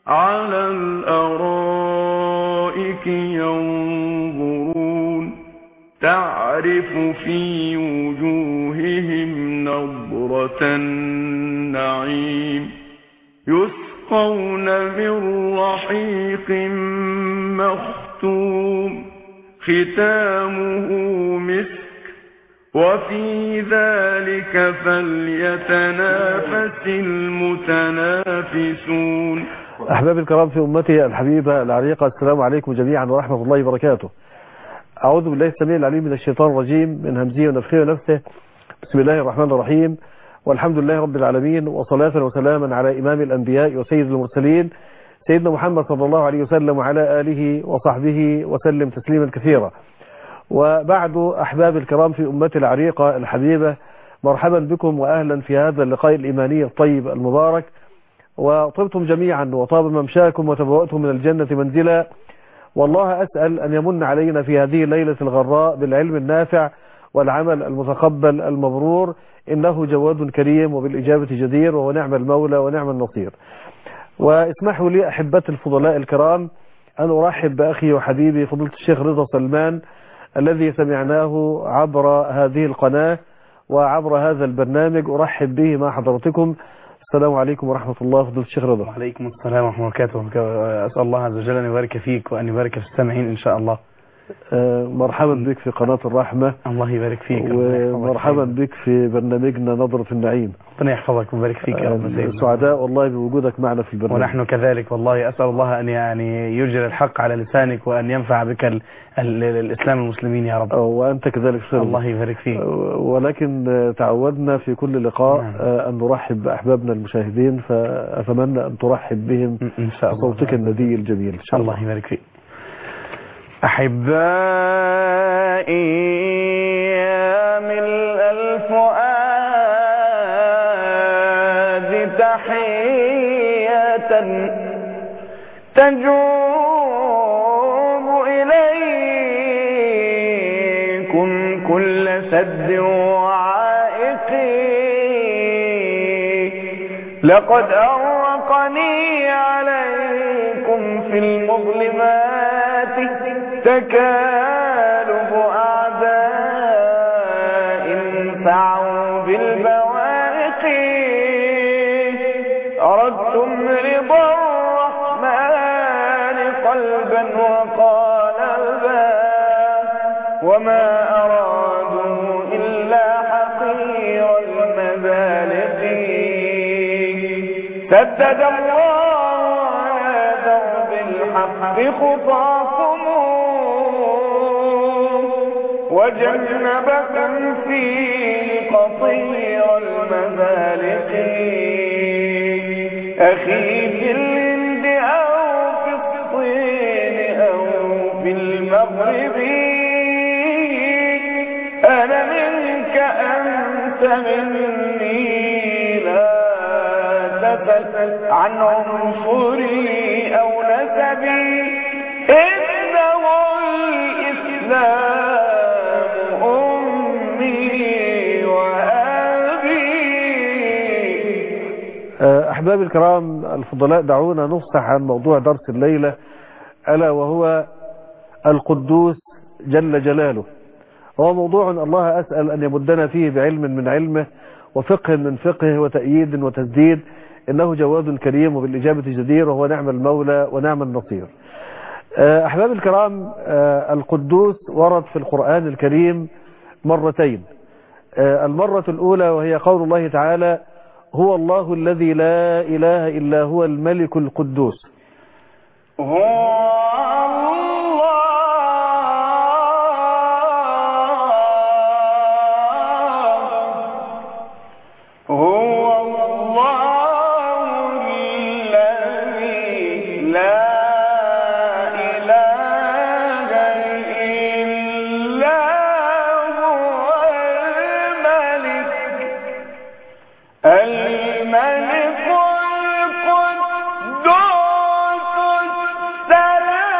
على الأرائك ينظرون تعرف في وجوههم نضرة النعيم يسقون من رحيق مختوم ختامه مسك وفي ذلك فليتنافس المتنافسون. أحباب الكرام في أمتي الحبيبة العريقة، السلام عليكم جميعا ورحمة الله وبركاته. أعوذ بالله السميع العليم من الشيطان الرجيم من همزه ونفخه ونفثه. بسم الله الرحمن الرحيم، والحمد لله رب العالمين، وصلاة وسلاما على إمام الأنبياء وسيد المرسلين سيدنا محمد صلى الله عليه وسلم وعلى آله وصحبه وسلم تسليما كثيرا. وبعد أحباب الكرام في أمتي العريقة الحبيبة، مرحبا بكم وأهلا في هذا اللقاء الإيماني الطيب المبارك، وطبتم جميعا وطاب ممشاكم وتبوأتم من الجنة منزلا. والله أسأل أن يمن علينا في هذه الليلة الغراء بالعلم النافع والعمل المتقبل المبرور، إنه جواد كريم وبالإجابة جدير، وهو نعم المولى ونعم النصير. واسمحوا لي أحبتي الفضلاء الكرام أن أرحب بأخي وحبيبي فضيلة الشيخ رضا سلمان الذي سمعناه عبر هذه القناة وعبر هذا البرنامج. أرحب به مع حضرتكم. السلام عليكم ورحمة الله فضيلة الشيخ رضا. وعليكم السلام ورحمة الله وبركاته. أسأل الله عز وجل أن يبارك فيك وأن يبارك في السامعين إن شاء الله. مرحبا بك في قناة الرحمة. الله يبارك فيك. ومرحبا بك في برنامجنا نظرة النعيم. ربنا يحفظك ويبارك فيك يا رب. سعداء والله بوجودك معنا في البرنامج. ونحن كذلك والله. أسأل الله أن يجري الحق على لسانك وأن ينفع بك الإسلام المسلمين يا رب. وأنت كذلك سلم. الله يبارك فيك. ولكن تعودنا في كل لقاء أن نرحب بأحبابنا المشاهدين، فأتمنى أن ترحب بهم إن شاء الله صوتك الندي الجميل إن شاء الله. الله يبارك فيك. أحبائي يا ملء الفؤاد تحية تجوب إليكم كل سد وعائق. لقد أرقني عليكم في المظلمات تكالب أعداء سعوا بالبوارق. أردتم رضا الرحمن قلبا وقالبا، وما أرادوا إلا حقير المبالغ. سدد الله على درب الحق خطاكم وجنبكم فيه قصير المذالق. أخي في الهند أو في الصين أو في المغرب، أنا منك أنت مني، لا تسل عن عنصري أو نسبي، إنه الإسلام أحباب الكرام الفضلاء، دعونا نفصح عن موضوع درس الليلة، ألا وهو القدوس جل جلاله. هو موضوع الله أسأل أن يمدنا فيه بعلم من علمه وفقه من فقهه وتأييد وتسديد، إنه جواد كريم وبالإجابة جدير، وهو نعم المولى ونعم النصير. أحباب الكرام، القدوس ورد في القرآن الكريم مرتين. المرة الأولى وهي قول الله تعالى: هو الله الذي لا إله إلا هو الملك القدوس. الملك القدوس السلام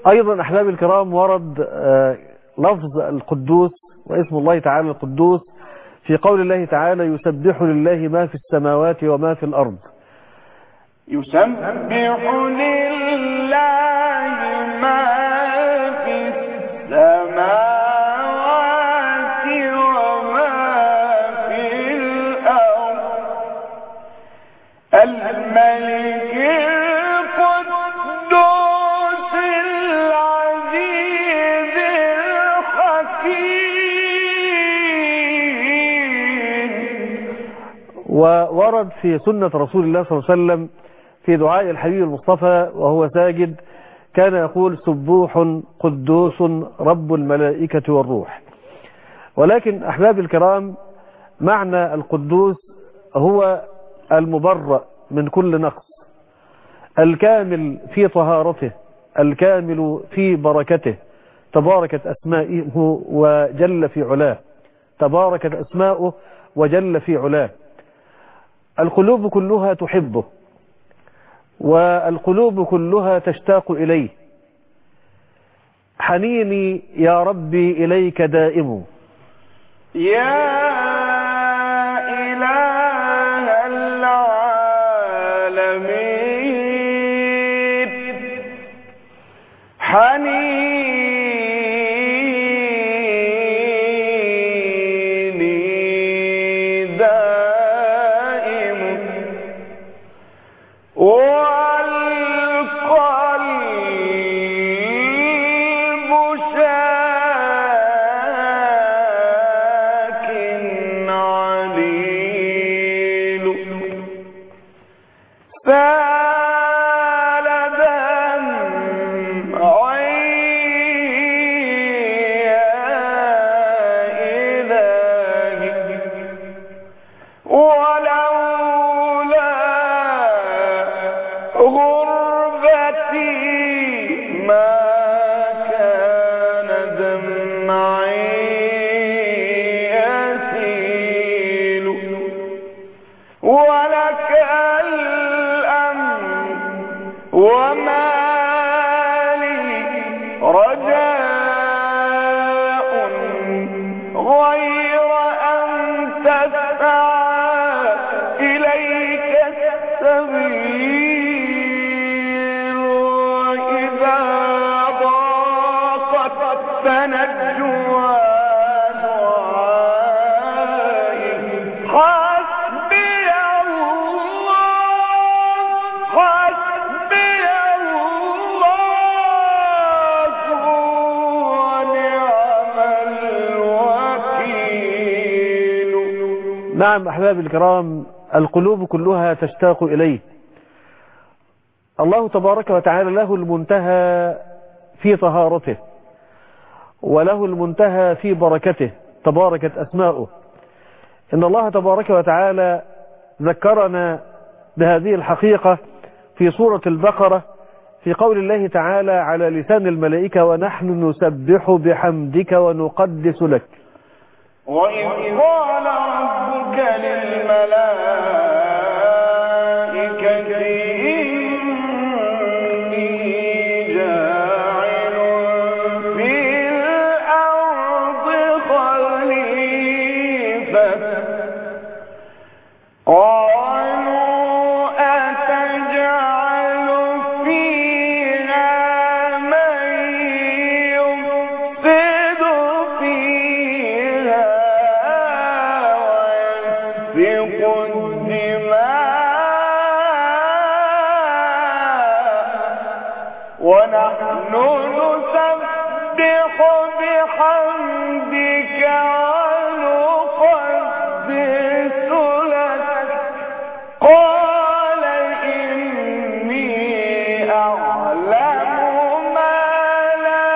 أيضا أحباب الكرام ورد لفظ القدوس واسم الله تعالى القدوس في قول الله تعالى يسبح لله ما في السماوات وما في الأرض. يسبح لله ما في السماوات وما في الأرض الملك القدوس العزيز الحكيم. وورد في سنة رسول الله صلى الله عليه وسلم في دعاء الحبيب المصطفى وهو ساجد كان يقول سبوح قدوس رب الملائكة والروح. ولكن أحباب الكرام معنى القدوس هو المبرأ من كل نقص، الكامل في طهارته، الكامل في بركته، تباركت أسمائه وجل في علاه، تباركت أسماؤه وجل في علاه. القلوب كلها تحبه والقلوب كلها تشتاق إليه. حنيني يا ربي إليك دائم. يا إله العالمين حنيني دائم والقلب شاك عليل سال دمعي يا إلهي ولولا غربتي ما كان دمعي يسيل ولك الأمر وما لي رجاء غير أن تسعى إليك السبيل وإذا ضاقت فنجوا دعائي حسبي الله حسبي الله ونعم الوكيل. نعم أحباب الكرام القلوب كلها تشتاق إليه. الله تبارك وتعالى له المنتهى في طهارته وله المنتهى في بركته، تباركت أسماؤه. إن الله تبارك وتعالى ذكرنا بهذه الحقيقة في سورة البقرة في قول الله تعالى على لسان الملائكة ونحن نسبح بحمدك ونقدس لك. وإذ قال ربك للملائكة إني جاعل في الأرض خليفة قالوا أتجعل فيها من يفسد فيها ويسفك الدماء ونحن نسبح بحمدك ونقدس لك قال إني أعلم ما لا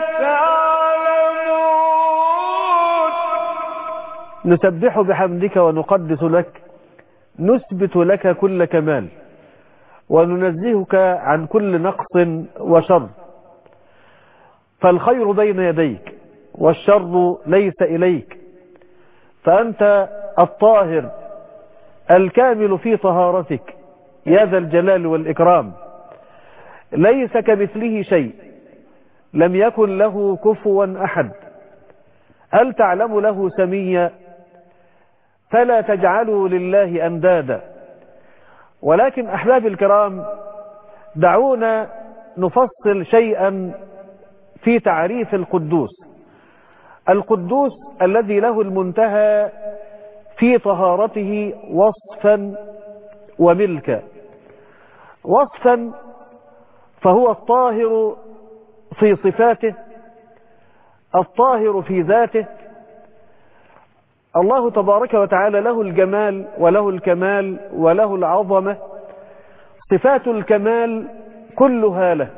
تعلمون. نسبح بحمدك ونقدس لك، نثبت لك كل كمال وننزهك عن كل نقص وشر، فالخير بين يديك والشر ليس إليك، فأنت الطاهر الكامل في طهارتك يا ذا الجلال والإكرام، ليس كمثله شيء لم يكن له كفوا أحد. هل تعلم له سميا؟ فلا تجعلوا لله أندادا. ولكن أحبابي الكرام، دعونا نفصل شيئا في تعريف القدوس. القدوس الذي له المنتهى في طهارته وصفا وملكا. وصفا فهو الطاهر في صفاته، الطاهر في ذاته. الله تبارك وتعالى له الجمال وله الكمال وله العظمة، صفات الكمال كلها له.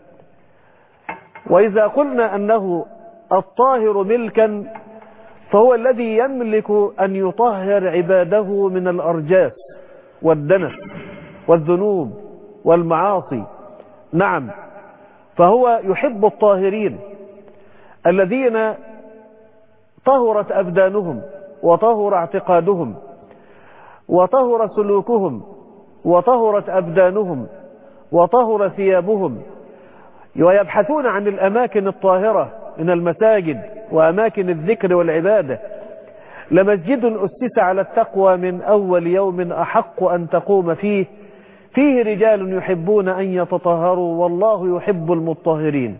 وإذا قلنا أنه الطاهر ملكا فهو الذي يملك أن يطهر عباده من الأرجاس والدنس والذنوب والمعاصي. نعم، فهو يحب الطاهرين الذين طهرت أبدانهم وطهر اعتقادهم وطهر سلوكهم وطهرت أبدانهم وطهر ثيابهم، ويبحثون عن الأماكن الطاهرة من المساجد وأماكن الذكر والعبادة. لمسجد أسس على التقوى من أول يوم أحق أن تقوم فيه، فيه رجال يحبون أن يتطهروا والله يحب المطهرين.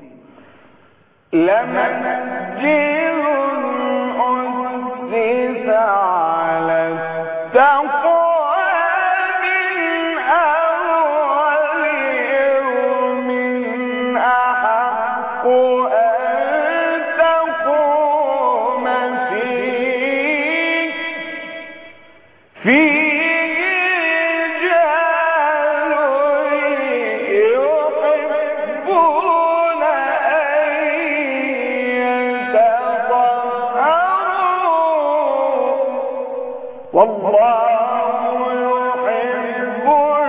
لمسجد أسس على التقوى من أول يوم أحق أن تقوم فيه، فيه رجال يحبون أن يتطهروا والله يحب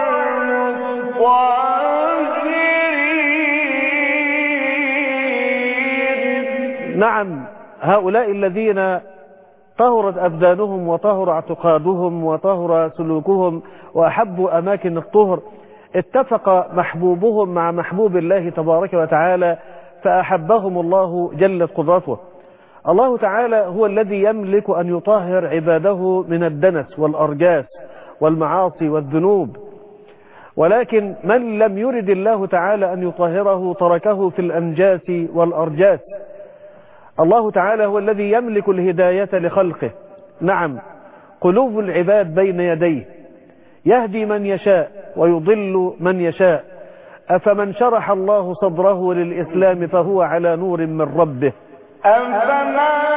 المطهرين. نعم، هؤلاء الذين طهرت أبدانهم وطهر اعتقادهم وطهر سلوكهم وأحبوا أماكن الطهر، اتفق محبوبهم مع محبوب الله تبارك وتعالى فأحبهم الله جلت قدرته. الله تعالى هو الذي يملك أن يطهر عباده من الدنس والأرجاس والمعاصي والذنوب، ولكن من لم يرد الله تعالى أن يطهره تركه في الأنجاس والأرجاس. الله تعالى هو الذي يملك الهداية لخلقه. نعم، قلوب العباد بين يديه، يهدي من يشاء ويضل من يشاء. أفمن شرح الله صدره للإسلام فهو على نور من ربه. أفمن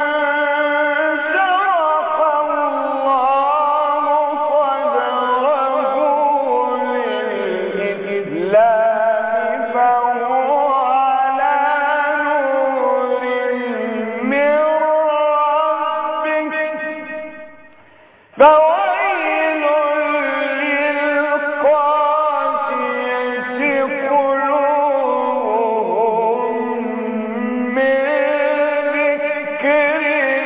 شرح الله صدره للإسلام فهو على نور من ربه، فويل للقاسية قلوبهم من ذكر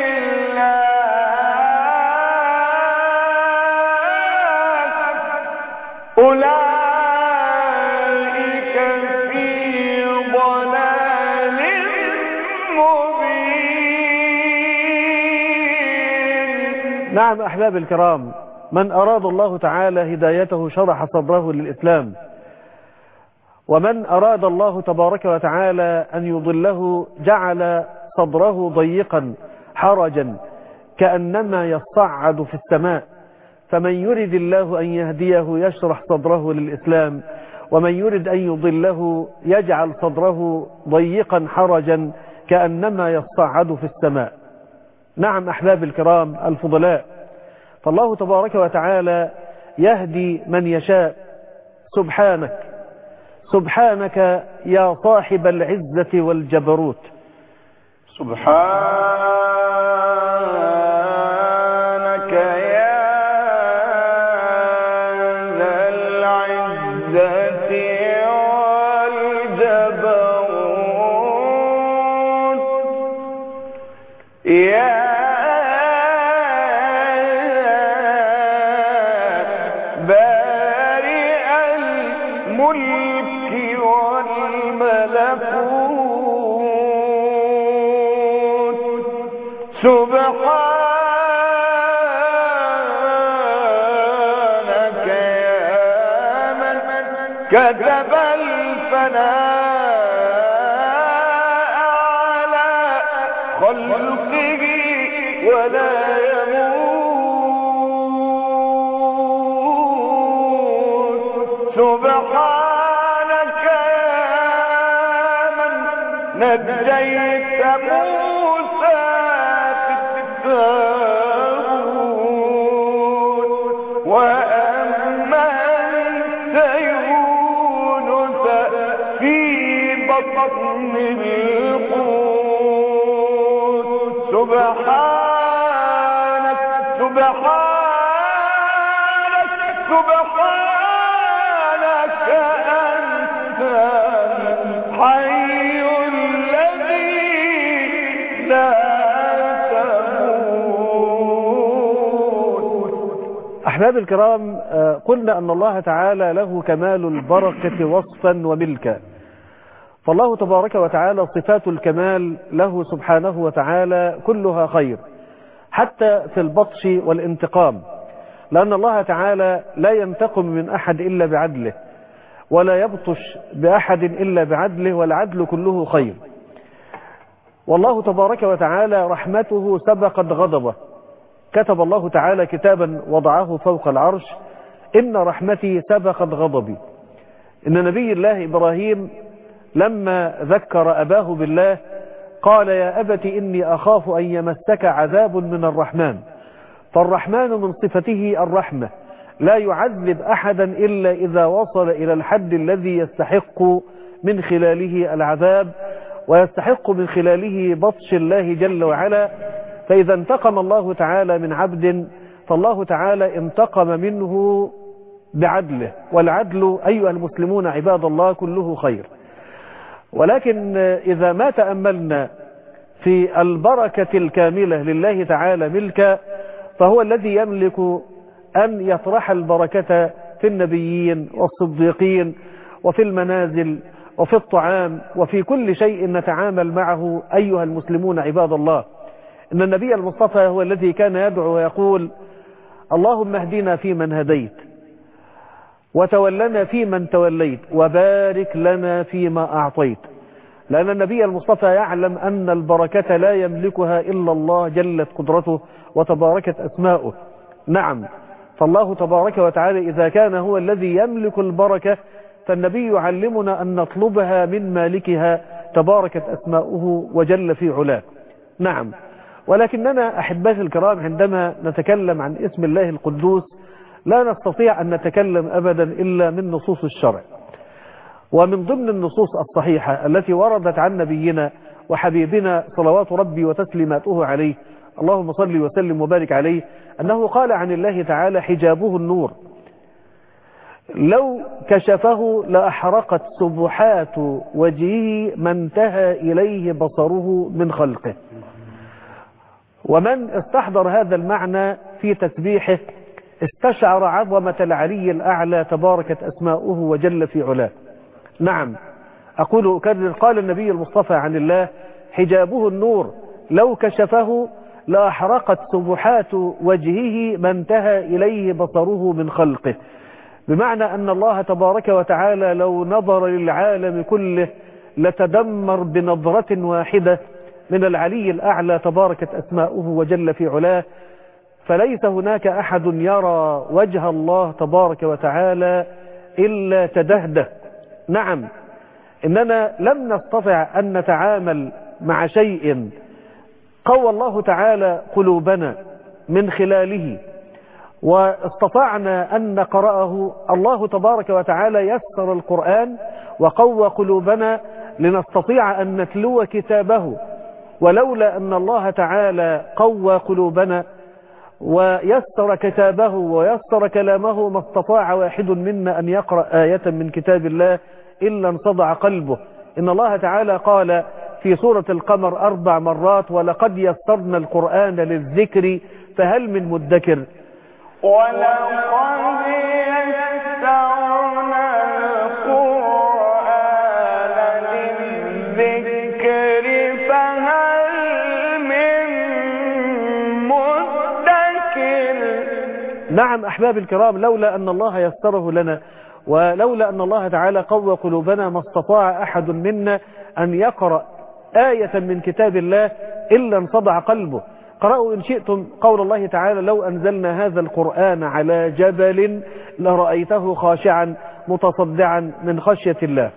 الله، أولئك في ضلال مبين. نعم أحباب الكرام، من أراد الله تعالى هدايته شرح صدره للإسلام، ومن أراد الله تبارك وتعالى أن يضله جعل صدره ضيقا حرجا كأنما يصعد في السماء. فمن يرد الله أن يهديه يشرح صدره للإسلام، ومن يرد أن يضله يجعل صدره ضيقا حرجا كأنما يصعد في السماء. نعم أحباب الكرام الفضلاء، فالله تبارك وتعالى يهدي من يشاء. سبحانك سبحانك يا صاحب العزة والجبروت. سبحانك يا ذا العزة والجبروت، يا بارئ الملك الملك والملكوت سبحانك يا من كتب الفناء على خلقه ولا يموت سبحانك يا من نجيت موسى في التابوت وأمنت يونس في بطن الحوت سبحانك سبحانك سبحانك أنت الحي الذي لا تموت. أحباب الكرام، قلنا أن الله تعالى له كمال البركة وصفا وملكا، فالله تبارك وتعالى صفات الكمال له سبحانه وتعالى كلها خير، حتى في البطش والانتقام، لأن الله تعالى لا ينتقم من أحد إلا بعدله، ولا يبطش بأحد إلا بعدله، والعدل كله خير. والله تبارك وتعالى رحمته سبقت غضبه، كتب الله تعالى كتابا وضعه فوق العرش: إن رحمتي سبقت غضبي. إن نبي الله إبراهيم لما ذكر أباه بالله قال: يا أبت إني أخاف أن يمسك عذاب من الرحمن. فالرحمن من صفته الرحمة، لا يعذب أحدا إلا إذا وصل إلى الحد الذي يستحق من خلاله العذاب، ويستحق من خلاله بطش الله جل وعلا. فإذا انتقم الله تعالى من عبد، فالله تعالى انتقم منه بعدله، والعدل أيها المسلمون عباد الله كله خير. ولكن إذا ما تأملنا في البركة الكاملة لله تعالى ملكا، فهو الذي يملك أن يطرح البركة في النبيين والصديقين وفي المنازل وفي الطعام وفي كل شيء نتعامل معه أيها المسلمون عباد الله. إن النبي المصطفى هو الذي كان يدعو ويقول: اللهم اهدنا فيمن هديت، وتولنا فيمن توليت، وبارك لنا فيما أعطيت. لأن النبي المصطفى يعلم أن البركة لا يملكها إلا الله جلت قدرته وتباركت أسماؤه. نعم، فالله تبارك وتعالى إذا كان هو الذي يملك البركة، فالنبي يعلمنا أن نطلبها من مالكها تباركت أسماؤه وجل في علاه. نعم، ولكننا أحبائي الكرام عندما نتكلم عن اسم الله القدوس لا نستطيع أن نتكلم أبدا إلا من نصوص الشرع، ومن ضمن النصوص الصحيحة التي وردت عن نبينا وحبيبنا صلوات ربي وتسليماته عليه، اللهم صل وسلم وبارك عليه، أنه قال عن الله تعالى: حجابه النور، لو كشفه لأحرقت سبحات وجهه ما انتهى إليه بصره من خلقه. ومن استحضر هذا المعنى في تسبيحه استشعر عظمة العلي الأعلى تباركت أسماؤه وجل في علاه. نعم، أقول أكرر، قال النبي المصطفى عن الله: حجابه النور، لو كشفه لأحرقت سبحات وجهه ما انتهى إليه بصره من خلقه. بمعنى أن الله تبارك وتعالى لو نظر للعالم كله لتدمر بنظرة واحدة من العلي الأعلى تباركت أسماؤه وجل في علاه. فليس هناك أحد يرى وجه الله تبارك وتعالى إلا تدهده. نعم، إننا لم نستطع أن نتعامل مع شيء قوى الله تعالى قلوبنا من خلاله واستطعنا أن نقرأه. الله تبارك وتعالى يسر القرآن وقوى قلوبنا لنستطيع أن نتلو كتابه، ولولا أن الله تعالى قوى قلوبنا ويسر كتابه ويسر كلامه ما استطاع واحد منا أن يقرأ آية من كتاب الله إلا انصدع قلبه. إن الله تعالى قال في سورة القمر 4 مرات: ولقد يسرنا القرآن للذكر فهل من مدكر. ولقد يسرنا القرآن نعم أحباب الكرام، لولا أن الله يسره لنا ولولا أن الله تعالى قوى قلوبنا ما استطاع أحد منا أن يقرأ آية من كتاب الله إلا انصدع قلبه. قرأوا إن شئتم قول الله تعالى: لو أنزلنا هذا القرآن على جبل لرأيته خاشعا متصدعا من خشية الله.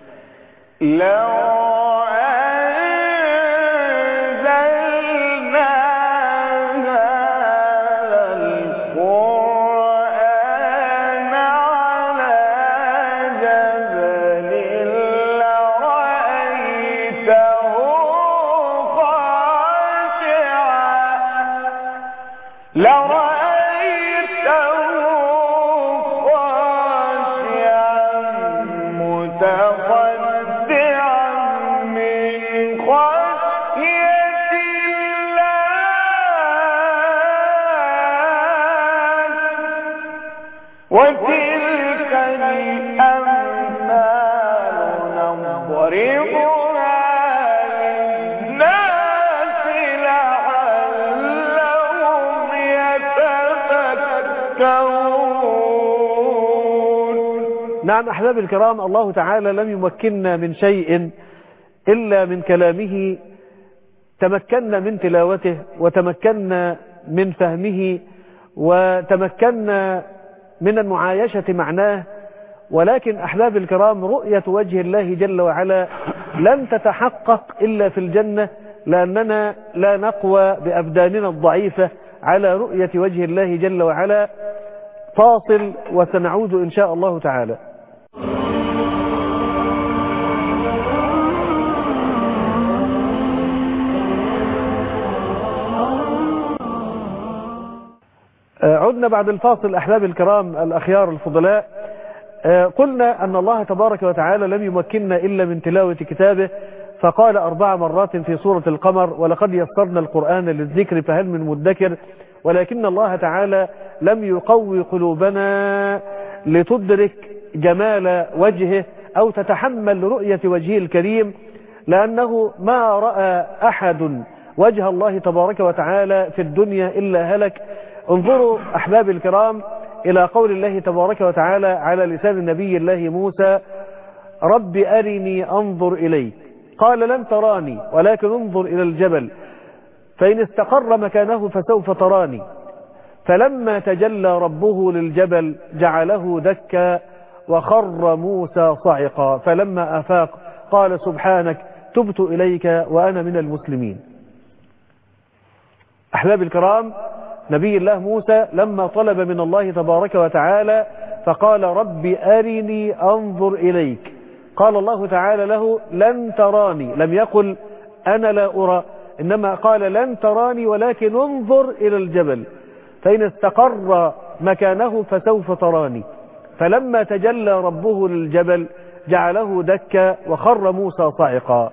وتلك الأمثال نضربها للناس لعلهم يتفكرون. نعم أحباب الكرام، الله تعالى لم يمكننا من شيء إلا من كلامه، تمكنا من تلاوته وتمكنا من فهمه وتمكنا من المعايشة معناه. ولكن أحباب الكرام، رؤية وجه الله جل وعلا لن تتحقق إلا في الجنة، لأننا لا نقوى بأبداننا الضعيفة على رؤية وجه الله جل وعلا. فاصل وسنعود إن شاء الله تعالى. عدنا بعد الفاصل أحباب الكرام الأخيار الفضلاء. قلنا أن الله تبارك وتعالى لم يمكننا إلا من تلاوة كتابه، فقال 4 مرات في سورة القمر: ولقد يسرنا القرآن للذكر فهل من مدكر. ولكن الله تعالى لم يقوي قلوبنا لتدرك جمال وجهه أو تتحمل رؤية وجهه الكريم، لأنه ما رأى أحد وجه الله تبارك وتعالى في الدنيا إلا هلك. انظروا أحباب الكرام إلى قول الله تبارك وتعالى على لسان نبي الله موسى: رب أرني أنظر إليك. قال: لن تراني ولكن انظر إلى الجبل فإن استقر مكانه فسوف تراني. فلما تجلى ربه للجبل جعله دكا وخر موسى صعقا. فلما أفاق قال: سبحانك تبت إليك وأنا من المسلمين. أحباب الكرام، نبي الله موسى لما طلب من الله تبارك وتعالى فقال: رب أرني أنظر إليك، قال الله تعالى له: لن تراني. لم يقل أنا لا أرى، إنما قال: لن تراني ولكن انظر إلى الجبل فإن استقر مكانه فسوف تراني. فلما تجلى ربه للجبل جعله دكا وخر موسى صعقا.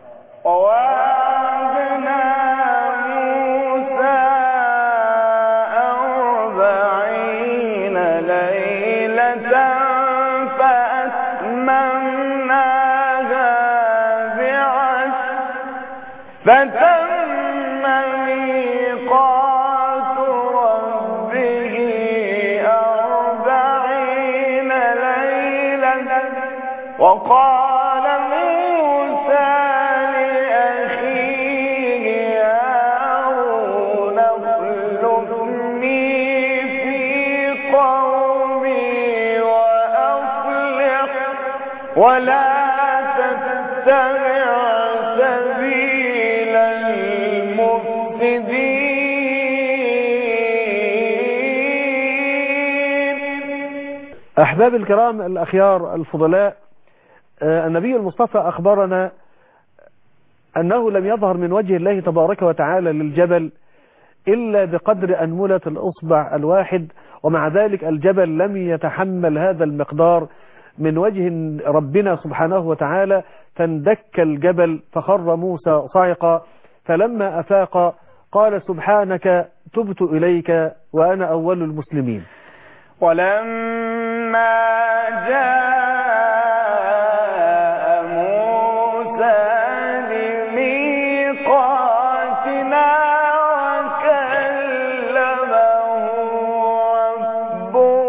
فتم ميقات ربه 40 ليلة. وقال موسى لأخيه هارون اخلفني في قومي وأصلح ولا تتبع سبيل المفسدين. أحباب الكرام الأخيار الفضلاء، النبي المصطفى أخبرنا أنه لم يظهر من وجه الله تبارك وتعالى للجبل إلا بقدر أنملة الأصبع الواحد، ومع ذلك الجبل لم يتحمل هذا المقدار من وجه ربنا سبحانه وتعالى، فاندك الجبل فخر موسى صعقا. فلما أفاق قال: سبحانك تبت إليك وأنا أول المسلمين. ولما جاء موسى لميقاتنا وكلمه ربه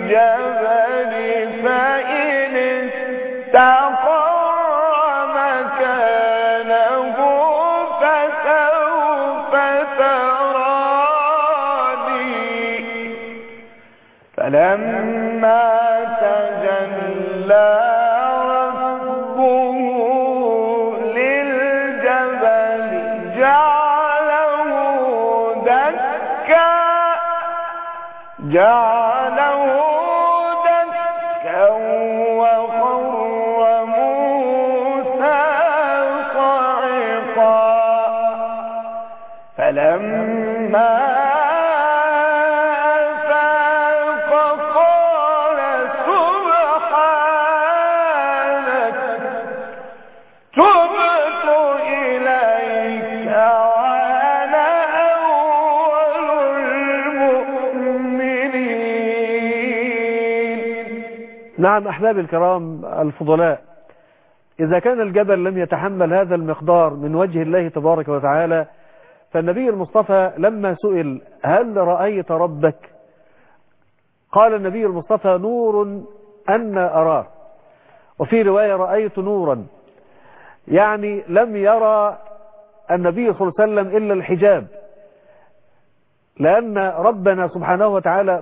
الجبل فإن استقر مكانه فسوف تراني فلما تجلى ربه للجبل جعله دكا وخر موسى صعقا فلما أفاق قال سبحانك تبت إليك وأنا أول المؤمنين. نعم أحباب الكرام الفضلاء، إذا كان الجبل لم يتحمل هذا المقدار من وجه الله تبارك وتعالى، فالنبي المصطفى لما سئل هل رأيت ربك؟ قال النبي المصطفى نور أنا أراه، وفي رواية رأيت نورا، يعني لم يرى النبي صلى الله عليه وسلم إلا الحجاب، لأن ربنا سبحانه وتعالى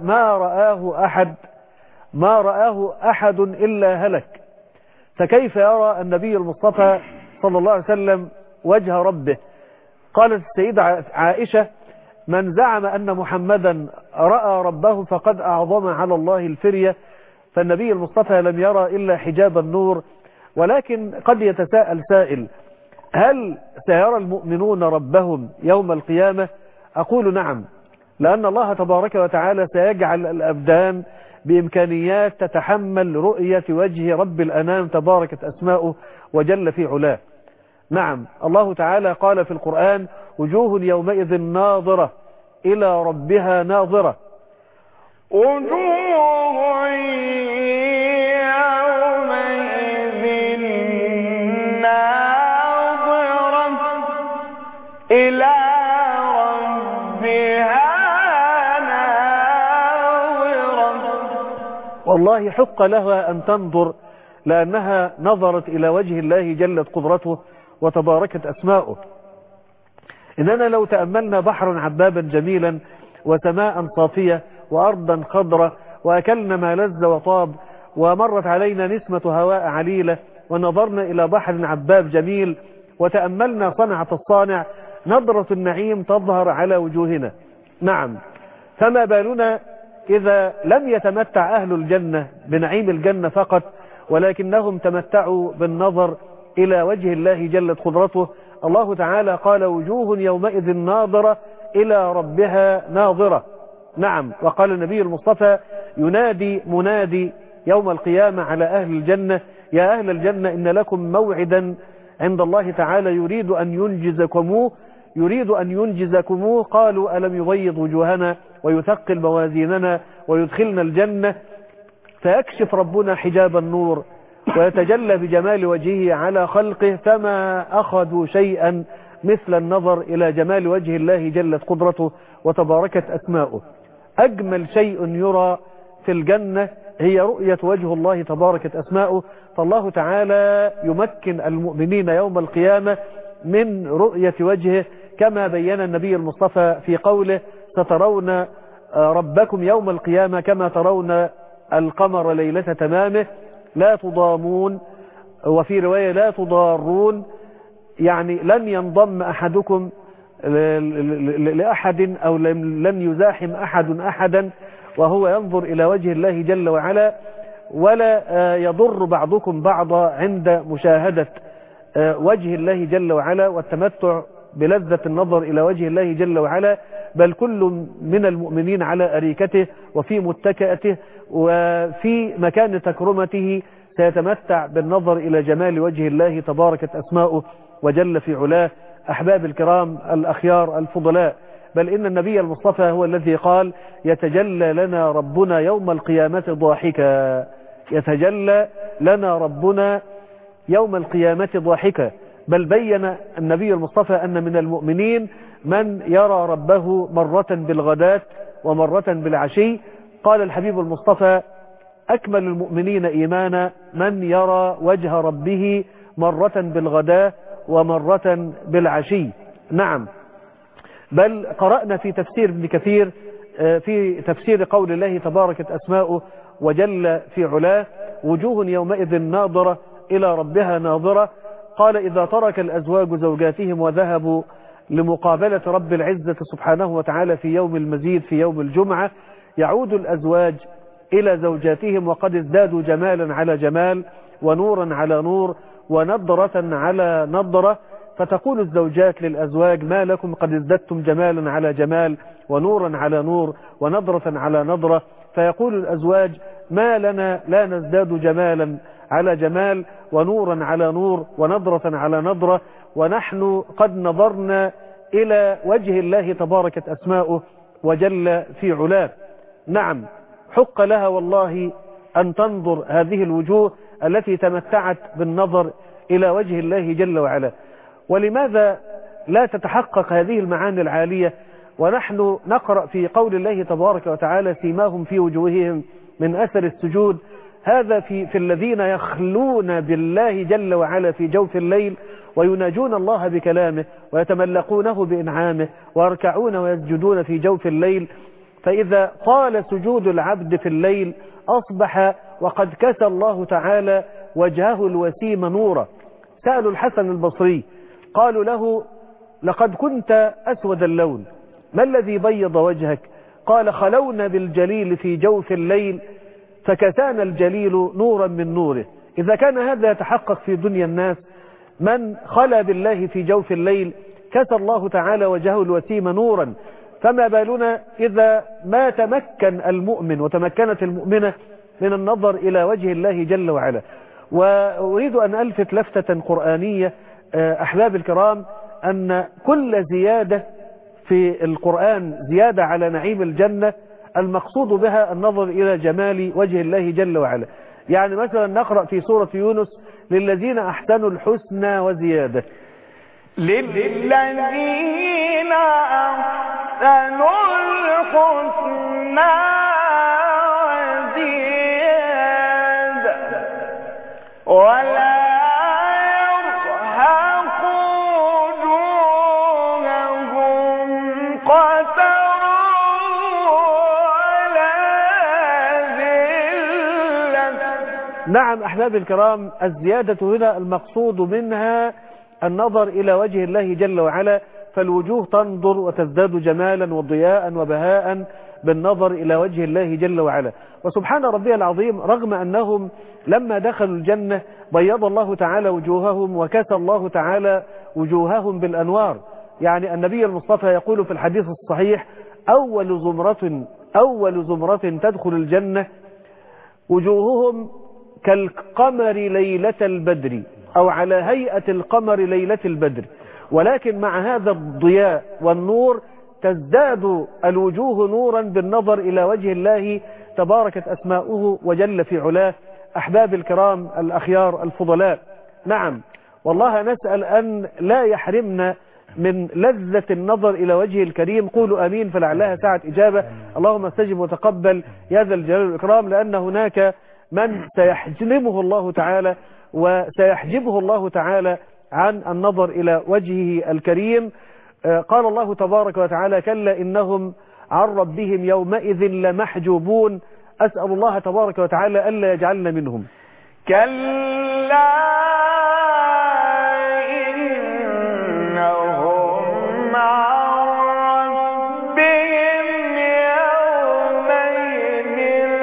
ما رآه أحد إلا هلك، فكيف يرى النبي المصطفى صلى الله عليه وسلم وجه ربه؟ قالت السيدة عائشة من زعم أن محمدا رأى ربه فقد أعظم على الله الفرية، فالنبي المصطفى لم يرى إلا حجاب النور. ولكن قد يتساءل سائل، هل سيرى المؤمنون ربهم يوم القيامة؟ أقول نعم، لأن الله تبارك وتعالى سيجعل الأبدان بإمكانيات تتحمل رؤية وجه رب الأنام تباركت أسماؤه وجل في علاه. نعم، الله تعالى قال في القرآن وجوه يومئذ ناظرة إلى ربها ناظرة. وجوه يومئذ ناظرة إلى ربها ناظرة. والله حق لها أن تنظر، لأنها نظرت إلى وجه الله جلت قدرته وتباركت أسماؤه. إننا لو تأملنا بحرا عبابا جميلا وسماء صافية وأرضا خضرة وأكلنا ما لذ وطاب ومرت علينا نسمة هواء عليلة ونظرنا إلى بحر عباب جميل وتأملنا صنعة الصانع، نظرة النعيم تظهر على وجوهنا. نعم، فما بالنا إذا لم يتمتع أهل الجنة بنعيم الجنة فقط، ولكنهم تمتعوا بالنظر إلى وجه الله جلت قدرته. الله تعالى قال وجوه يومئذ ناظرة إلى ربها ناظرة. نعم، وقال النبي المصطفى ينادي منادي يوم القيامة على أهل الجنة يا أهل الجنة إن لكم موعدا عند الله تعالى يريد أن ينجزكموه. قالوا ألم يبيض وجوهنا ويثقل موازيننا ويدخلنا الجنة؟ فيكشف ربنا حجاب النور ويتجلى بجمال وجهه على خلقه، فما أخذوا شيئا مثل النظر إلى جمال وجه الله جلت قدرته وتباركت أسماؤه. أجمل شيء يرى في الجنة هي رؤية وجه الله تباركت أسماؤه، فالله تعالى يمكن المؤمنين يوم القيامة من رؤية وجهه، كما بين النبي المصطفى في قوله سترون ربكم يوم القيامة كما ترون القمر ليلة تمامه لا تضامون، وفي رواية لا تضارون، يعني لن ينضم أحدكم لأحد أو لن يزاحم أحد أحدا وهو ينظر إلى وجه الله جل وعلا، ولا يضر بعضكم بعضا عند مشاهدة وجه الله جل وعلا والتمتع بلذة النظر إلى وجه الله جل وعلا، بل كل من المؤمنين على أريكته وفي متكئته وفي مكان تكرمته سيتمتع بالنظر إلى جمال وجه الله تباركت أسماؤه وجل في علاه. أحباب الكرام الأخيار الفضلاء، بل إن النبي المصطفى هو الذي قال يتجلى لنا ربنا يوم القيامة ضاحكا، يتجلى لنا ربنا يوم القيامة ضاحكا. بل بين النبي المصطفى أن من المؤمنين من يرى ربه مرة بالغداة ومرة بالعشي. قال الحبيب المصطفى أكمل المؤمنين إيمانا من يرى وجه ربه مرة بالغداء ومرة بالعشي. نعم، بل قرأنا في تفسير ابن كثير في تفسير قول الله تباركت أسماؤه وجل في علاه وجوه يومئذ ناظرة إلى ربها ناظرة. قال إذا ترك الأزواج زوجاتهم وذهبوا لمقابلة رب العزة سبحانه وتعالى في يوم المزيد في يوم الجمعة، يعود الأزواج إلى زوجاتهم وقد ازدادوا جمالا على جمال ونورا على نور ونضرة على نضرة، فتقول الزوجات للأزواج ما لكم قد ازددتم جمالا على جمال ونورا على نور ونضرة على نضرة، فيقول الأزواج ما لنا لا نزداد جمالا على جمال ونورا على نور ونضرة على نضرة ونحن قد نظرنا إلى وجه الله تباركت أسماؤه وجل في علاه. نعم، حق لها والله أن تنظر هذه الوجوه التي تمتعت بالنظر إلى وجه الله جل وعلا. ولماذا لا تتحقق هذه المعاني العالية ونحن نقرأ في قول الله تبارك وتعالى سيماهم في وجوههم من أثر السجود؟ هذا في الذين يخلون بالله جل وعلا في جوف الليل ويناجون الله بكلامه ويتملقونه بإنعامه ويركعون ويسجدون في جوف الليل. فإذا طال سجود العبد في الليل أصبح وقد كسى الله تعالى وجهه الوسيم نورا. سألوا الحسن البصري قالوا له لقد كنت أسود اللون ما الذي بيض وجهك؟ قال خلونا بالجليل في جوف الليل فكسانا الجليل نورا من نوره. إذا كان هذا يتحقق في دنيا الناس من خلى بالله في جوف الليل كسى الله تعالى وجهه الوسيم نورا، فما بالنا إذا ما تمكن المؤمن وتمكنت المؤمنة من النظر إلى وجه الله جل وعلا. وأريد أن ألفت لفتة قرآنية أحباب الكرام أن كل زيادة في القرآن زيادة على نعيم الجنة المقصود بها النظر إلى جمال وجه الله جل وعلا. يعني مثلا نقرأ في سورة يونس للذين أحسنوا الحسنى وزيادة، للذين أحسنوا الحسنى وزيادة ولا يرهق وجوههم قتر ولا ذلة. نعم أحباب الكرام، الزيادة هنا المقصود منها النظر إلى وجه الله جل وعلا، فالوجوه تنظر وتزداد جمالا وضياء وبهاء بالنظر إلى وجه الله جل وعلا. وسبحان ربي العظيم رغم أنهم لما دخلوا الجنة بيض الله تعالى وجوههم وكسى الله تعالى وجوههم بالأنوار. يعني النبي المصطفى يقول في الحديث الصحيح أول زمرة تدخل الجنة وجوههم كالقمر ليلة البدر أو على هيئة القمر ليلة البدر، ولكن مع هذا الضياء والنور تزداد الوجوه نورا بالنظر إلى وجه الله تباركت أسماؤه وجل في علاه. أحباب الكرام الأخيار الفضلاء، نعم والله نسأل أن لا يحرمنا من لذة النظر إلى وجه الكريم. قولوا أمين فلعلها ساعة إجابة. اللهم استجب وتقبل يا ذا الجلال والإكرام، لأن هناك من سيحجمه الله تعالى وسيحجبه الله تعالى عن النظر إلى وجهه الكريم. قال الله تبارك وتعالى كلا إنهم عن ربهم يومئذ لمحجوبون. أسأل الله تبارك وتعالى ألا يجعلنا منهم. كلا إنهم عن ربهم يومئذ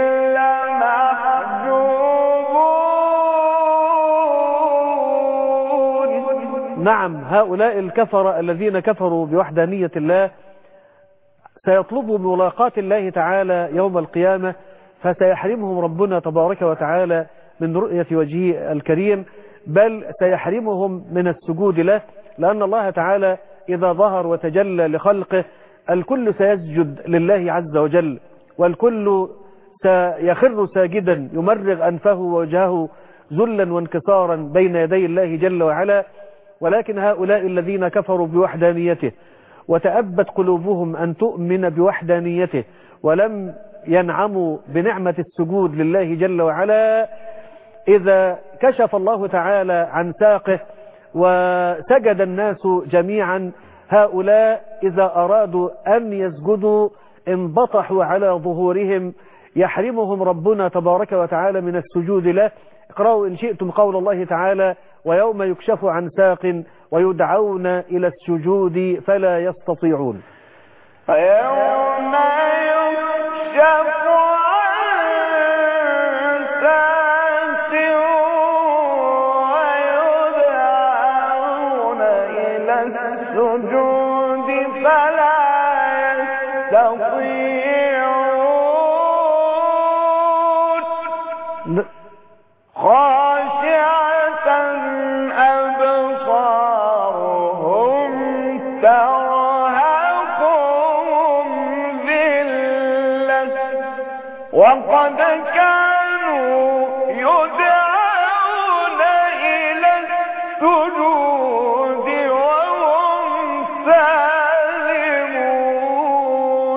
لمحجوبون. نعم هؤلاء الكفر الذين كفروا بوحدانية الله سيطلبوا ملاقاة الله تعالى يوم القيامة، فسيحرمهم ربنا تبارك وتعالى من رؤية وجهه الكريم، بل سيحرمهم من السجود له، لأن الله تعالى إذا ظهر وتجلى لخلقه الكل سيسجد لله عز وجل، والكل سيخر ساجدا يمرغ أنفه ووجهه ذلا وانكسارا بين يدي الله جل وعلا. ولكن هؤلاء الذين كفروا بوحدانيته وتأبت قلوبهم أن تؤمن بوحدانيته ولم ينعم بنعمة السجود لله جل وعلا إذا كشف الله تعالى عن ساقه وسجد الناس جميعا، هؤلاء إذا أرادوا أن يسجدوا انبطحوا على ظهورهم، يحرمهم ربنا تبارك وتعالى من السجود له. اقرأوا إن شئتم قول الله تعالى: ويوم يكشف عن ساق ويدعون إلى السجود فلا يستطيعون. فيوم يكشف عن ساق ويدعون إلى السجود فلا يستطيعون خاشعة أبصارهم ترهقهم ذلة وقد كانوا يدعون إلى السجود وهم سالمون.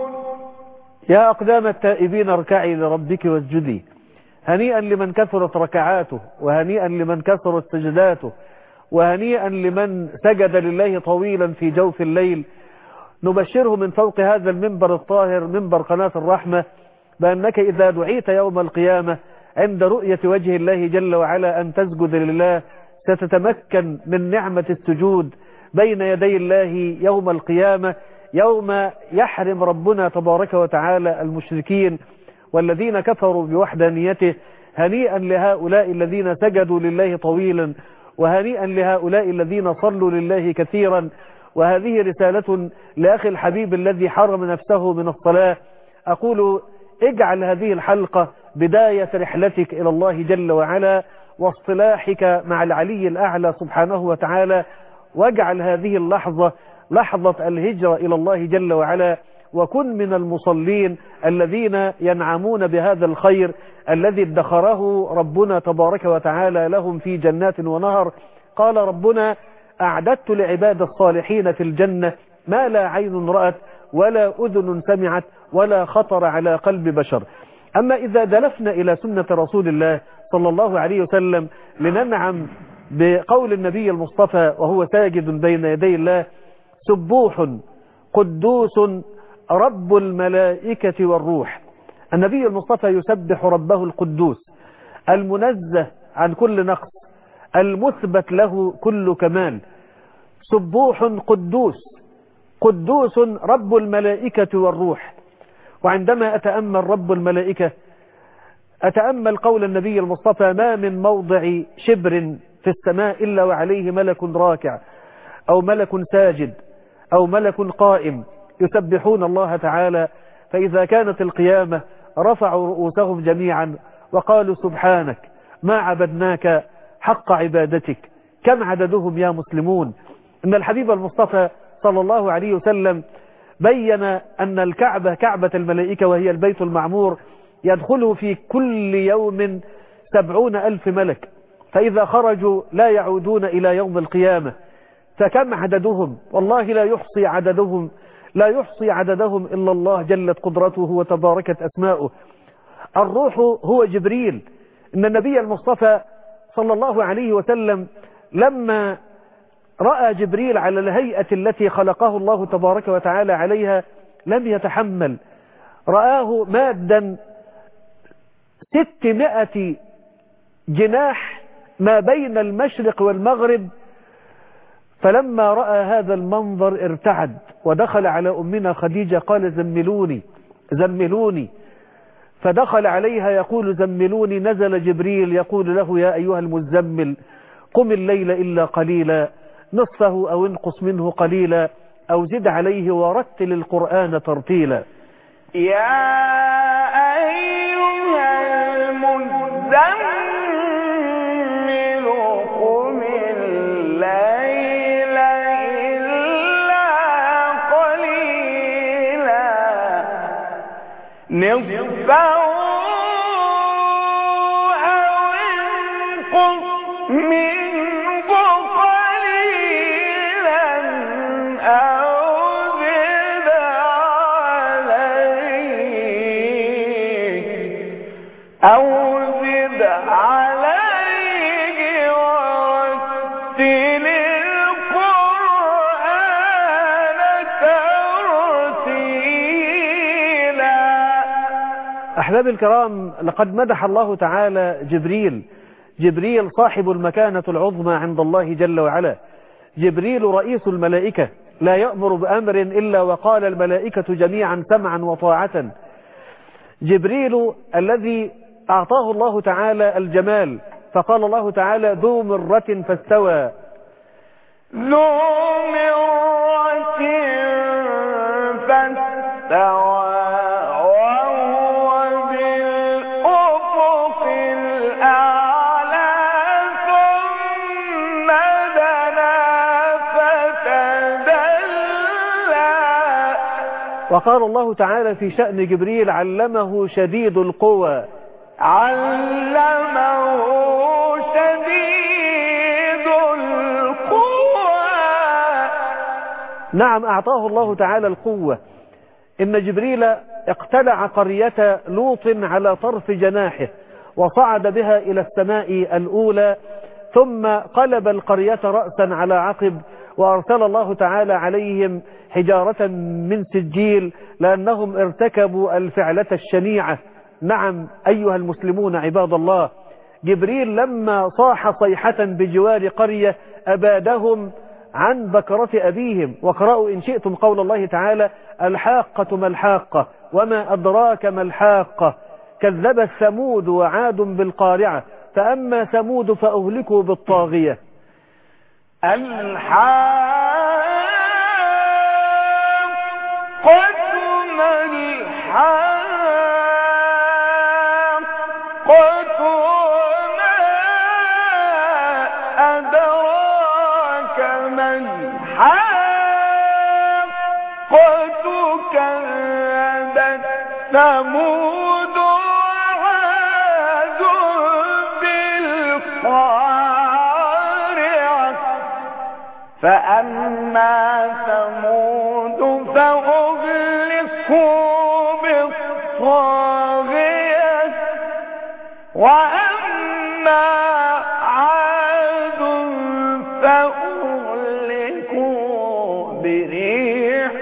يا أقدام التائبين اركعي لربك واسجدي. هنيئا لمن كثرت ركعاته، وهنيئا لمن كثرت سجداته، وهنيئا لمن سجد لله طويلا في جوف الليل. نبشره من فوق هذا المنبر الطاهر، منبر قناة الرحمة، بأنك إذا دعيت يوم القيامة عند رؤية وجه الله جل وعلا أن تسجد لله، ستتمكن من نعمة السجود بين يدي الله يوم القيامة، يوم يحرم ربنا تبارك وتعالى المشركين والذين كفروا بوحدانيته. هنيئا لهؤلاء الذين سجدوا لله طويلا، وهنيئا لهؤلاء الذين صلوا لله كثيرا. وهذه رسالة لأخي الحبيب الذي حرم نفسه من الصلاة. أقول: اجعل هذه الحلقة بداية رحلتك إلى الله جل وعلا واصطلاحك مع العلي الأعلى سبحانه وتعالى، واجعل هذه اللحظة لحظة الهجرة إلى الله جل وعلا، وكن من المصلين الذين ينعمون بهذا الخير الذي ادخره ربنا تبارك وتعالى لهم في جنات ونهر. قال ربنا: أعددت لعباد الصالحين في الجنة ما لا عين رأت ولا أذن سمعت ولا خطر على قلب بشر. أما إذا دلفنا إلى سنة رسول الله صلى الله عليه وسلم لننعم بقول النبي المصطفى وهو ساجد بين يدي الله: سبوح قدوس رب الملائكة والروح. النبي المصطفى يسبح ربه القدوس المنزه عن كل نقص المثبت له كل كمال. سبوح قدوس، قدوس رب الملائكة والروح. وعندما أتأمل رب الملائكة أتأمل قول النبي المصطفى: ما من موضع شبر في السماء إلا وعليه ملك راكع أو ملك ساجد أو ملك قائم يسبحون الله تعالى. فإذا كانت القيامة رفعوا رؤوسهم جميعا وقالوا: سبحانك ما عبدناك حق عبادتك. كم عددهم يا مسلمون؟ إن الحبيب المصطفى صلى الله عليه وسلم بين أن الكعبة كعبة الملائكة وهي البيت المعمور يدخله في كل يوم 70,000 ملك، فإذا خرجوا لا يعودون إلى يوم القيامة. فكم عددهم؟ والله لا يحصي عددهم إلا الله جلت قدرته وتباركت أسماؤه. الروح هو جبريل. إن النبي المصطفى صلى الله عليه وسلم لما رأى جبريل على الهيئة التي خلقه الله تبارك وتعالى عليها لم يتحمل، رآه مادا 600 جناح ما بين المشرق والمغرب. فلما رأى هذا المنظر ارتعد ودخل على أمنا خديجة قال: زملوني زملوني. فدخل عليها يقول: زملوني. نزل جبريل يقول له: يا أيها المزمل قم الليل إلا قليلا نصفه أو انقص منه قليلا أو زد عليه ورتل القرآن ترتيلا. يا أيها المزمل قم الليل إلا قليلا نصفه أو انقص منه قليلا أو زد عليه أو زد عليه ورتل القرآن ترتيلا. أحبابي الكرام، لقد مدح الله تعالى جبريل صاحب المكانة العظمى عند الله جل وعلا. جبريل رئيس الملائكة، لا يأمر بأمر إلا وقال الملائكة جميعا سمعا وطاعة. جبريل الذي أعطاه الله تعالى الجمال، فقال الله تعالى ذو مرة فاستوى. ذو مرة فاستوى وهو بالأفق الأعلى ثم دنا فتدلى. وقال الله تعالى في شأن جبريل علمه شديد القوى. علمه شديد القوى. نعم، أعطاه الله تعالى القوة. إن جبريل اقتلع قرية لوط على طرف جناحه وصعد بها إلى السماء الأولى، ثم قلب القرية رأسا على عقب، وأرسل الله تعالى عليهم حجارة من سجيل لأنهم ارتكبوا الفعلة الشنيعة. نعم أيها المسلمون عباد الله، جبريل لما صاح صيحة بجوار قرية أبادهم عن بكرة أبيهم. وقرأوا إن شئتم قول الله تعالى الحاقة ما الحاقة وما أدراك ما الحاقة كذبت ثمود وعاد بالقارعة فأما ثمود فأهلكوا بالطاغية. الحاقة ما الحاقة وما أدراك ما الحاقة كذبت ثمود وعاد بالقارعة فأما ثمود فأهلكوا بالطاغية وأما عاد فأهلكوا بريح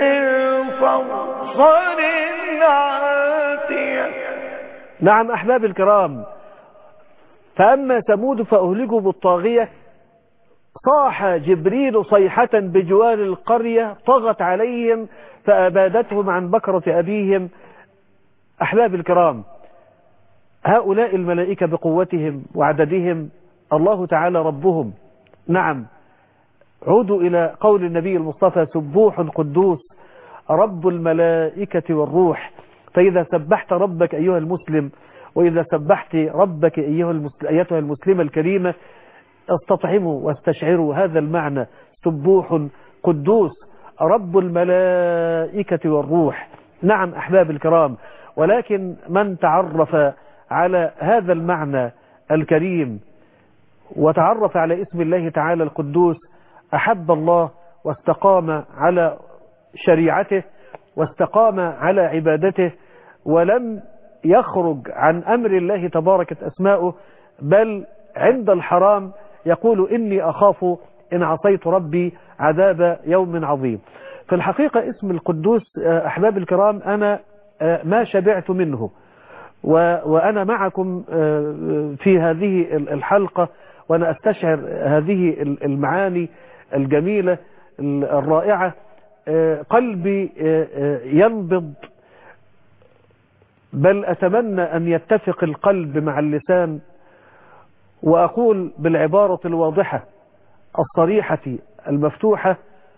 صرصر عاتية. نعم أحباب الكرام، فأما ثمود فأهلكوا بالطاغية. صاح جبريل صيحة بجوار القرية طغت عليهم فأبادتهم عن بكرة أبيهم. أحباب الكرام، هؤلاء الملائكة بقوتهم وعددهم الله تعالى ربهم. نعم، عودوا إلى قول النبي المصطفى سبوح قدوس رب الملائكة والروح. فإذا سبحت ربك أيها المسلم، وإذا سبحت ربك أيتها المسلمة الكريمة، استطعموا واستشعروا هذا المعنى: سبوح قدوس رب الملائكة والروح. نعم أحباب الكرام، ولكن من تعرف على هذا المعنى الكريم وتعرف على اسم الله تعالى القدوس أحب الله واستقام على شريعته واستقام على عبادته، ولم يخرج عن أمر الله تباركت أسماؤه، بل عند الحرام يقول إني أخاف إن عصيت ربي عذاب يوم عظيم. في الحقيقة اسم القدوس أحباب الكرام أنا ما شبعت منه، وأنا معكم في هذه الحلقة وأنا أستشعر هذه المعاني الجميلة الرائعة. قلبي ينبض، بل أتمنى أن يتفق القلب مع اللسان، وأقول بالعبارة الواضحة الصريحة المفتوحة: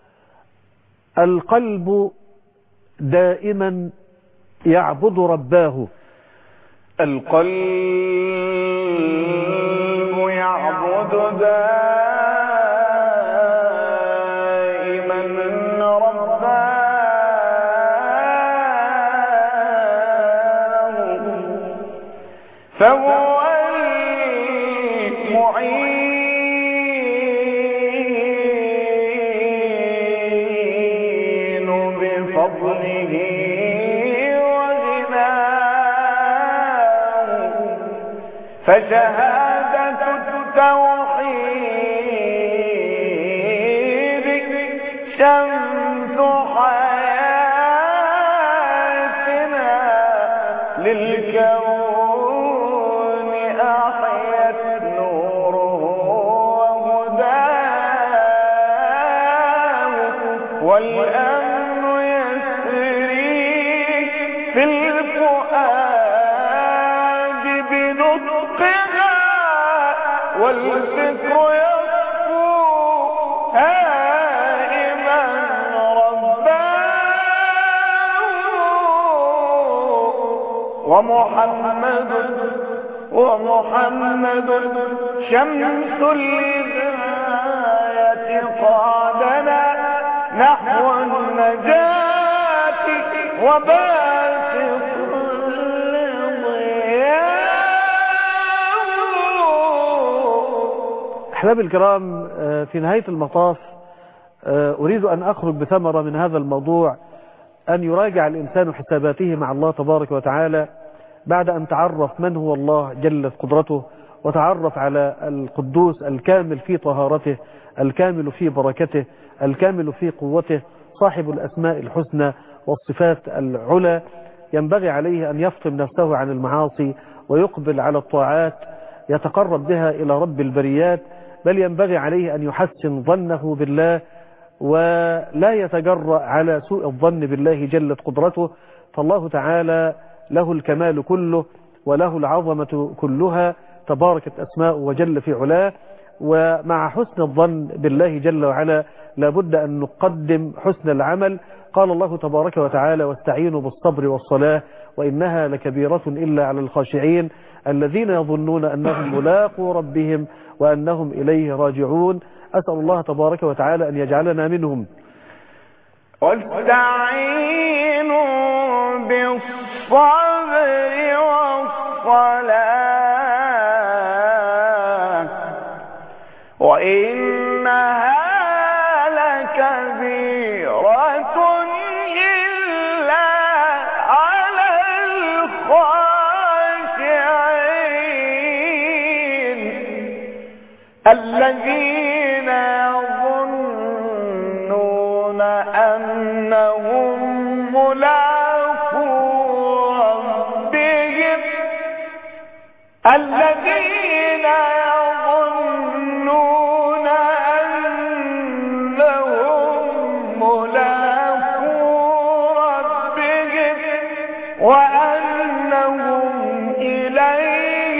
القلب دائما يعبد رباه. القلب يعبد دائما رباه فهو المعين بفضله وغناه. فشهادة التوحيد شمس حياتنا للكون أحيت نوره وهداه والأمن يسري في الفؤاد بنطقها والفكر يصفو هائما رباه ومحمد شمس الهداية قادنا نحو النجاة وباسط أحباب الكرام، في نهاية المطاف أريد أن أخرج بثمرة من هذا الموضوع، أن يراجع الإنسان حساباته مع الله تبارك وتعالى بعد أن تعرف من هو الله جلت قدرته، وتعرف على القدوس الكامل في طهارته، الكامل في بركته، الكامل في قوته، صاحب الأسماء الحسنى والصفات العلى. ينبغي عليه أن يفطم نفسه عن المعاصي ويقبل على الطاعات يتقرب بها إلى رب البريات، بل ينبغي عليه أن يحسن ظنه بالله ولا يتجرأ على سوء الظن بالله جلت قدرته، فالله تعالى له الكمال كله وله العظمة كلها، تباركت أسماءه وجل في علاه. ومع حسن الظن بالله جل وعلا لابد أن نقدم حسن العمل. قال الله تبارك وتعالى: واستعينوا بالصبر والصلاة وإنها لكبيرة إلا على الخاشعين الذين يظنون أنهم ملاقوا ربهم وأنهم إليه راجعون. أسأل الله تبارك وتعالى أن يجعلنا منهم. واستعينوا بالصبر والصلاة وإنها لكبيرة إلا على الخاشعين الذين يظنون أنهم ملاقو ربهم الذين يظنون أنهم ملاقو ربهم وأنهم إليه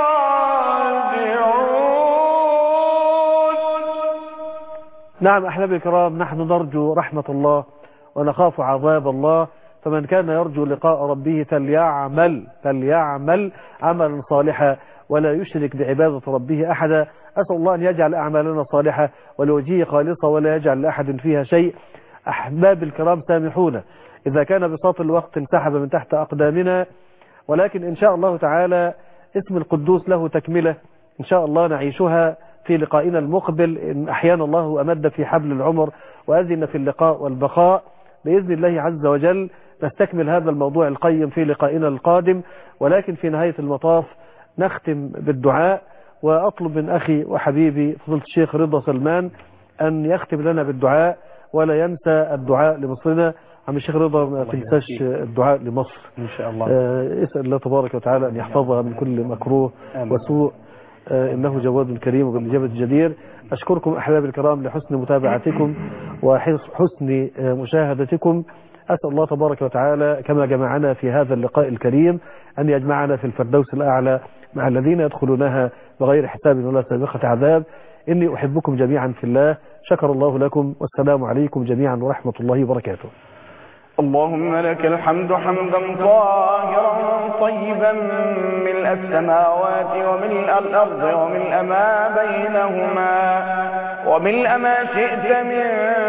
راجعون. نعم أحبابي الكرام، نحن نرجو رحمة الله ونخاف عذاب الله، فمن كان يرجو لقاء ربه فليعمل عملا صالحا ولا يشرك بعبادة ربه أحدا. أسأل الله أن يجعل أعمالنا صالحة ولوجهه خالصة ولا يجعل لأحد فيها شيء. أحباب الكرام، سامحونا إذا كان بساط الوقت انسحب من تحت أقدامنا، ولكن إن شاء الله تعالى اسم القدوس له تكملة إن شاء الله نعيشها في لقائنا المقبل إن أحيانا الله أمد في حبل العمر وأذن في اللقاء والبقاء بإذن الله عز وجل. نستكمل هذا الموضوع القيم في لقائنا القادم، ولكن في نهاية المطاف نختم بالدعاء، وأطلب من أخي وحبيبي فضيلة الشيخ رضا سلمان أن يختم لنا بالدعاء ولا ينسى الدعاء لمصرنا. عم الشيخ رضا ما تنساش الدعاء لمصر إن شاء الله. اسأل الله تبارك وتعالى أن يحفظها من كل مكروه وسوء، إنه جواد كريم وبالإجابة الجدير. أشكركم أحباب الكرام لحسن متابعتكم وحسن مشاهدتكم. أسأل الله تبارك وتعالى كما جمعنا في هذا اللقاء الكريم أن يجمعنا في الفردوس الأعلى مع الذين يدخلونها بغير حساب ولا سابقة عذاب. إني أحبكم جميعا في الله. شكر الله لكم، والسلام عليكم جميعا ورحمة الله وبركاته. اللهم لك الحمد حمدا طاهرا طيبا ملء السماوات وملء الأرض وملء ما بينهما وملء ما شئت من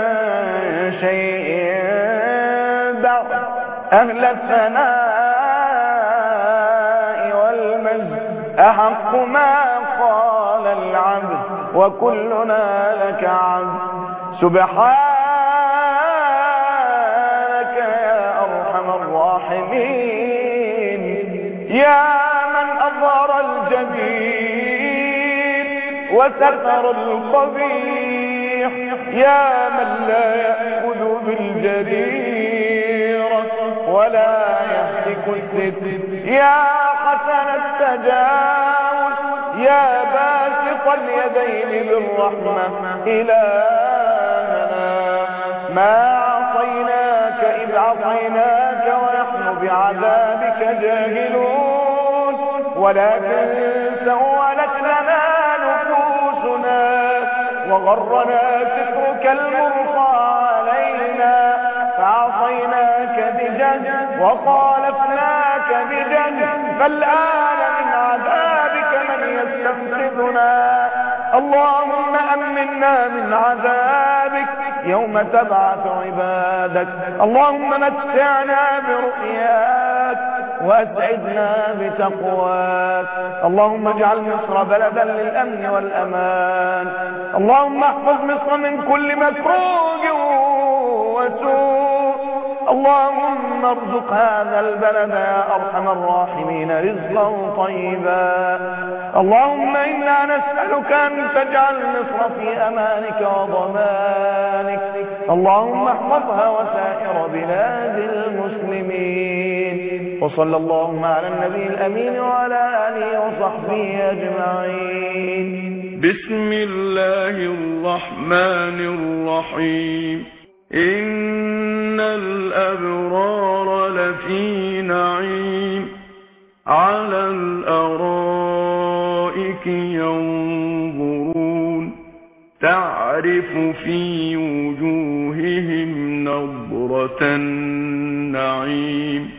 شيء بعد. أهل الثناء والمجد أحق ما قال العبد وكلنا لك عبد. سبحانك يا أرحم الراحمين، يا من أظهر الجديد وستر القبيح، يا من لا يأخذ بالجريرة ولا يهتك الستر، يا حسن التجاوز، يا باسط اليدين بالرحمة إلهنا، ما عصيناك إذ عصيناك ونحن بعذابك جاهلون، ولكن سولت لنا نفوسنا وغرنا سترك المرخى علينا، فعصيناك بجهل وخالفناك بجهل، فالآن من عذابك من يستنقذنا. اللهم أمنا من عذابك يوم تبعث عبادك، اللهم متعنا برؤياك وأسعدنا بتقواك، اللهم اجعل مصر بلدا للأمن والأمان، اللهم احفظ مصر من كل مكروه وسوء، اللهم ارزق هذا البلد يا أرحم الراحمين رزقا طيبا، اللهم إنا نسألك أن تجعل مصر في أمانك وضمانك، اللهم احفظها وسائر بلاد المسلمين، وصلى اللهم على النبي الأمين وعلى آله وصحبه أجمعين. بسم الله الرحمن الرحيم. إن الأبرار لفي نعيم على الأرائك ينظرون تعرف في وجوههم نضرة النعيم